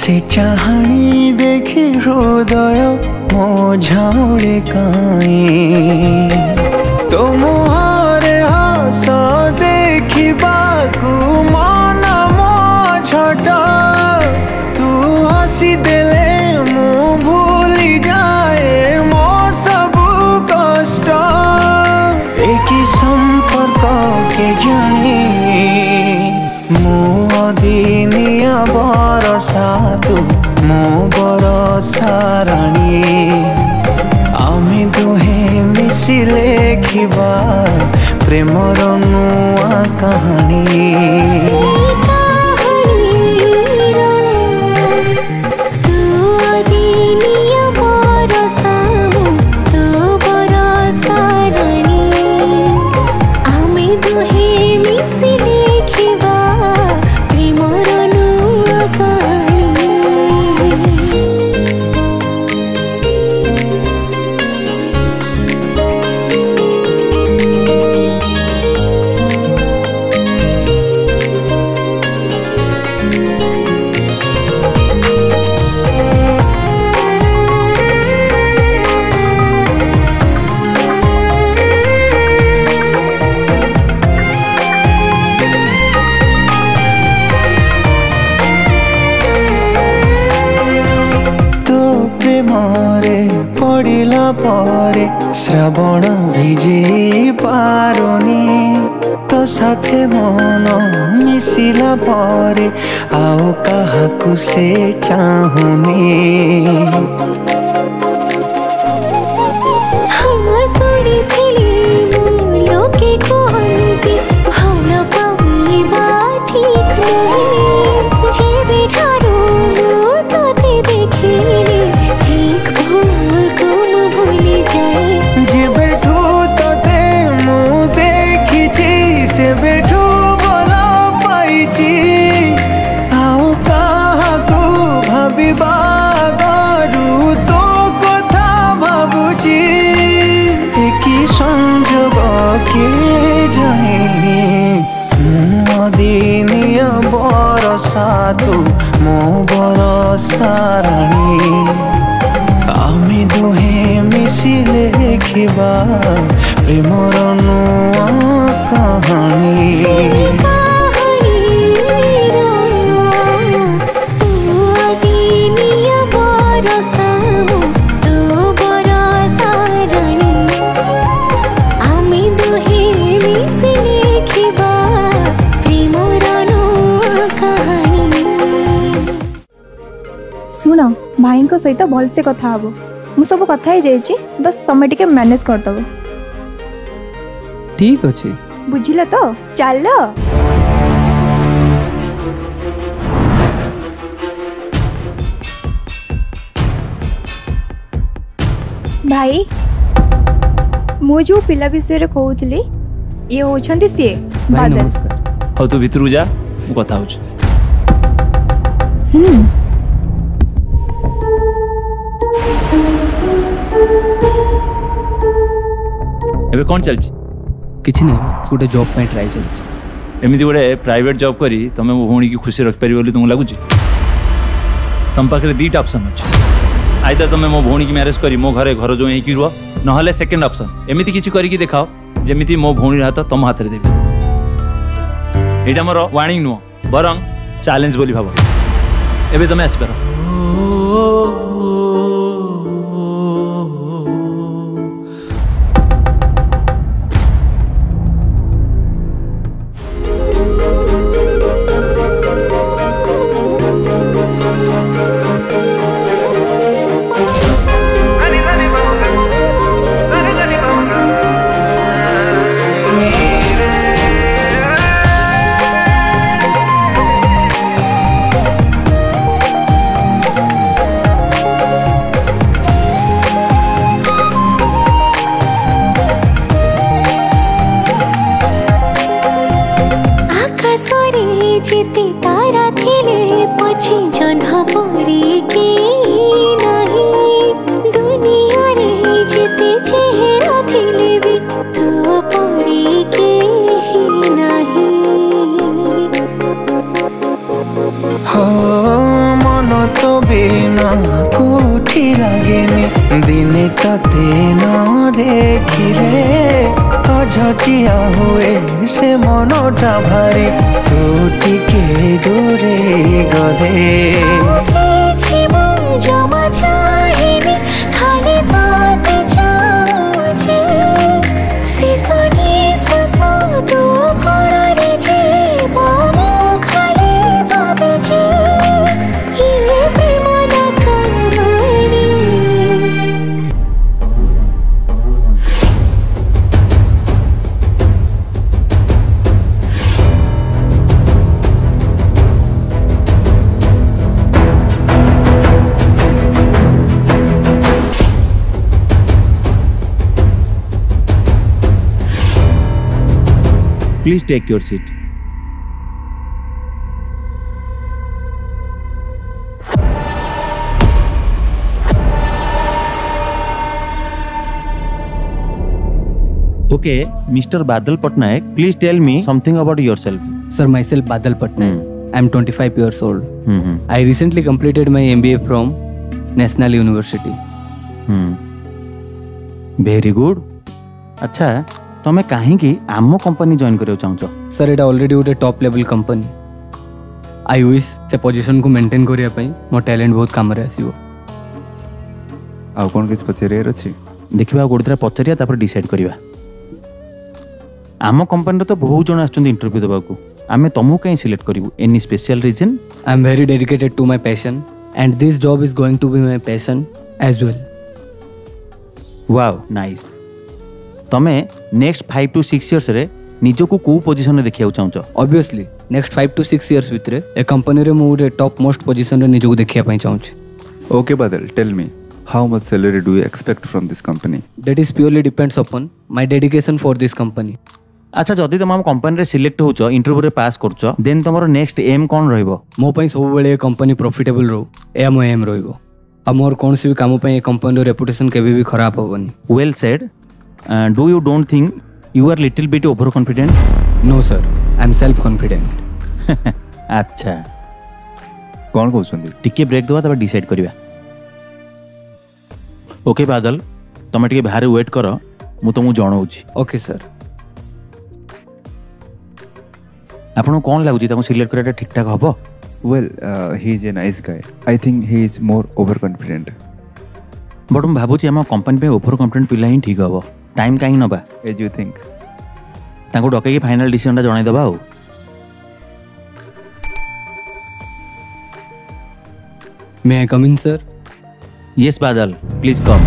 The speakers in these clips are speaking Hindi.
से चाहनी देखी हृदय मो झाउले काई तो मुहरे हस देखिबाकू मन मो छट तू हसी देले मु भूली जाए मो सबु कष्ट एक संपर्क के जानी मो अदिनिया बरसा तू मो बरसा रानी आमे दुहे मिसी लेखिबा प्रेमर नुआ कहानी श्रावण भिजे पारुनी तो साथे मन मिसिला परे आओ काहाकू से चाहुनी दिनिया बरसा तू मो बरसा रानी आमे दुहे मिसी लेखिबा प्रेमर नुआ कहानी सुन भाई को सहित भल से कथा हबो मु सब कथा ही जाइछि बस तमे टिके मैनेज कर दबो ठीक अछि बुझिला तो चल भाई मु जो पिला विषय रे कहउतली ये होछंती से बादल नमस्कार हो तू भितरु जा मु कथा होछ एबे कौन चलछि किछि नै गोटे जॉब पे ट्राई चलछि एमिति गोटे प्राइवेट जॉब करी तमे मो भौणी की खुशी रख पारि बोली तुम लागुछि तम पाखरे दीटा ऑप्शन अछि आइदर तमे मो भौणी की मैरिज करी मो घरे घर जो यही की रुआ नहले सेकंड ऑप्शन एमिति किछि करी की देखाओ जेमिति मो भौणी हाथ तम हाथ रे देबी एटा मोर वार्निंग नुओ बरं चैलेंज बोली भाबो एबे तमे आसि पारो तते न देखिले अझटिया हुए से मनटा भारी तू टिके दूरे गले जमा चाहेनी खाली बात चाहे सिसनी ससा तू कोड़े जे बामो खाली बाबे जे ये प्रेम ना कहानी Please take your seat. Okay, Mr. Badal Patnaik, please tell me something about yourself. Sir, myself Badal Patnaik. I'm 25 years old. I recently completed my MBA from National University. Very good. अच्छा तमे काहेकि आम कंपनी जॉइन करियो चाहछो? सर एटा ऑलरेडी गोटे top level company I wish से पोजीशन को मेंटेन करिया पई मो टैलेंट बहुत काम रे आसीबो आ कोन किछ पचेरियर अछि देखिबा गोडतरा पचरिया तापर डिसाइड करिवा आम कंपनी तो बहुत जण आछन इंटरव्यू देबा को आमे तमु कहीं सिलेक्ट करिवु any special reason I am very dedicated to my passion and this job is going to be my passion as well wow nice तमे नेक्स्ट 5 to 6 इयर्स रे निजो को को पोजीशन रे देखिया चाहछो ऑब्वियसली नेक्स्ट 5 to 6 इयर्स भितरे ए कंपनी रे मु रे टॉप मोस्ट पोजीशन रे निजो को देखिया पई चाहछ okay Badal tell me how much salary do you expect from this company that is purely depends upon my dedication for this company अच्छा जदी तुम कंपनी रे सिलेक्ट होचो इंटरव्यू रे पास करचो देन तमरो नेक्स्ट एम कोन रहइबो मो पई सब बेले कंपनी प्रॉफिटेबल रो ए मो एम रहइबो आ मोर कोनसी भी काम पई कंपनी रो रेपुटेशन केबे भी खराब होबनी well said do you don't think you are little bit overconfident? No sir, I am self confident. अच्छा कौन कहउछंदी टिके ब्रेक दवा तब डिसाइड करिवा ओके बादल तमे टिके बाहर वेट करो मु तुमु जणाउची ओके सर आपन कोन लागुची ताको सिलेक्ट करैटा ठीक ठाक हबो well he is a nice guy I think he is more over confident but हम भाबुची हम कंपनी पे ओवर कॉन्फिडेंट पिला ही ठीक हबो टाइम काहे नबा एज यू थिंक ताको डके के फाइनल डिसीजन ता जणाई दबा हो may I come in sir yes Badal please come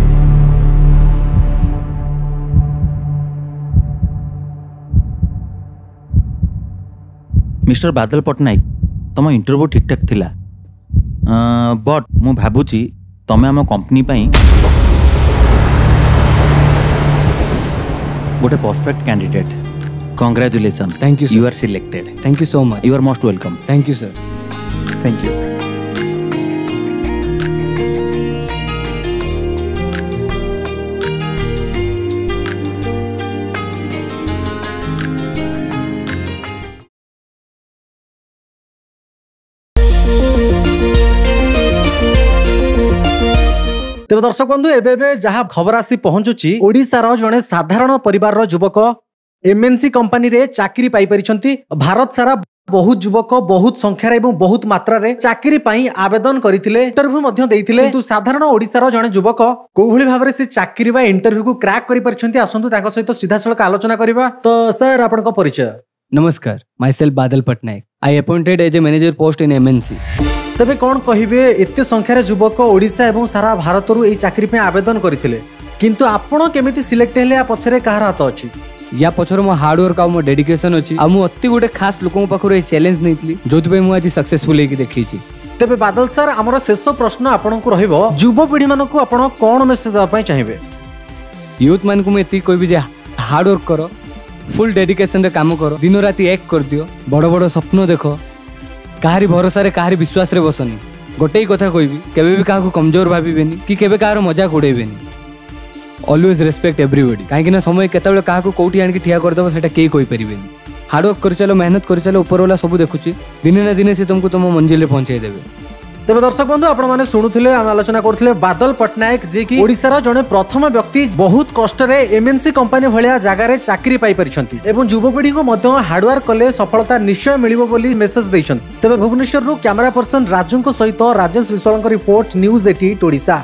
mister Badal Patnaik तुम इंटरव्यू ठीक ठाक थिला बट मु भाबुची तमे हम कंपनी पई गोटे perfect candidate congratulation thank you you are selected thank you so much you are most welcome thank you sir thank you तेज दर्शक बंधु एबे जहाँ खबर आसी पहुंचुची ओडिशार जड़े साधारण परिवार युवक एमएनसी कंपनी रे चाकरी पाई परिछंती भारत सारा बहुत युवक बहुत संख्यार एवं बहुत मात्रा रे चाकरी पाई आवेदन करथिले इंटरव्यू मध्य देइथिले किंतु साधारण ओडिशार जड़े युवक कोभली भाबरे से चाकरी बा इंटरव्यू को क्रैक करि परिछंती आसंतु तांका सहित सीधा सळक आलोचना करिबा तो सर आपनका परिचय नमस्कार myself Badal Patnaik I appointed as a manager post in MNC तेबे कौन कहिबे एते संख्यार युवक ओडिशा एवं सारा भारत रु एई चाकरी पे आवेदन करथिले किंतु आपण केमिति सिलेक्ट हेले आ पछरे कहार हाथ अछि या पछर मो हार्ड वर्क आ मो डेडिकेशन अछि आ मो अति गोटे खास लोकन पाखर ए चैलेंज नैतली जोति पे मु आज सक्सेसफुल हेकि देखिछि तेबे बादल सर हमर शेष प्रश्न आपण को रहइबो युवा पीढ़ी मानको आपण कोन मेसेज दवा पय चाहिबे यूथ मान को मैं कहबी जे हार्ड वर्क करो फुल डेडिकेशन रे काम करो दिन राति एक कर दियो बड़ बड़ स्वप्न देखो काहारी भरोसा रे काहारी विश्वास रे बसनी गोटे ही कथा कहबी केबे भी काहा को कमजोर भाबीबेनी कि केबे काहार मजाक उड़ेबेनी ऑलवेज रेस्पेक्ट एवरीबॉडी काहे ना समय केतबेले काहा को कोठी आन के ठिया कर दबो सेटा केई कोई परिबेनी हार्ड वर्क कर चलो मेहनत कर चलो ऊपर वाला सब देखुची दिने ना दिने से तुमको तुम मंजिल रे पहुंचाई देबे तेज दर्शक बंधु आपण मैंने शुणुले आम आलोचना करथिले बादल पट्टनायक जे कि ओडिशार जने प्रथम व्यक्ति बहुत कष्ट रे एमएनसी कंपनी भलिया जगह रे चाकरी पाई परिछंती एवं युवपीढ़ी को मध्य हार्डवर्क कले सफलता निश्चय मिलिबो बोली मेसेज दैछंती। तेबे भुवनेश्वर रु कैमरा पर्सन राजू को सहित राजेश विश्वाल को रिपोर्ट न्यूज 88 ओडिशा।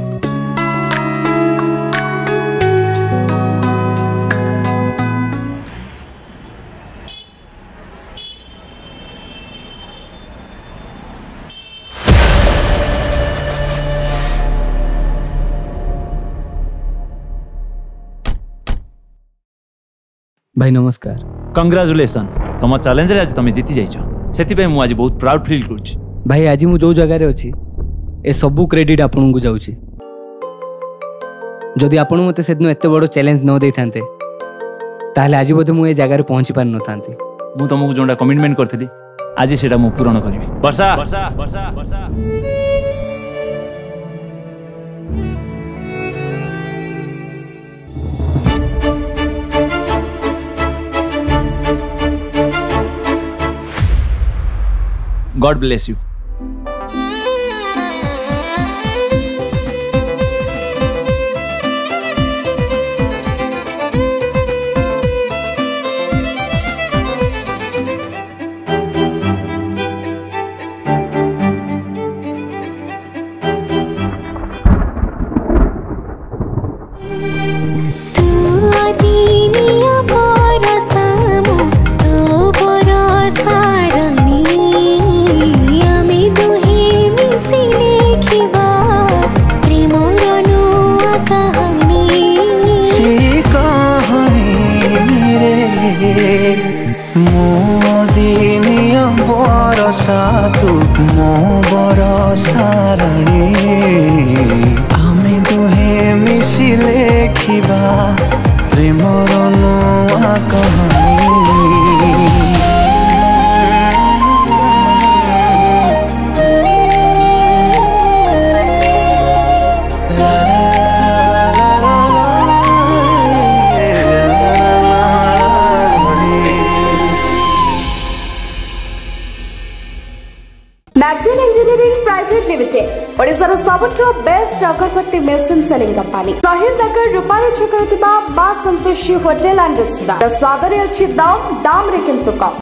भाई नमस्कार। कंग्राचुलेसन तुम चैलेंज रे आज तुम जीति जाइछ सेति मु आज बहुत प्राउड फील करूछि। भाई आज मु जो जगह रे अछि ए सबु क्रेडिट आपन को जाउछि। जदि आपन मते सेदिन एते बड़ चैलेंज न देई थांते ताले आज बोधे मु ए जगह रे पहुंची पार न थांती। मु तुमको जोंडा कमिटमेंट करथिली आज सेटा मु पूर्ण करबी। वर्षा वर्षा वर्षा वर्षा God bless you. तू मो बरसा राणी आमे दुहे मिसी लेखिबा प्रेमर नुआ कहानी। मैगजीन इंजीनियरिंग प्राइवेट लिमिटेड ओडिशार सबुठु बेस्ट अगरबत्ती machine selling company Shahid Nagar रूपाली छकरे थिबा Maa Santoshi hotel and restaurant स्वादरे अछि दाम रे किंतु कम।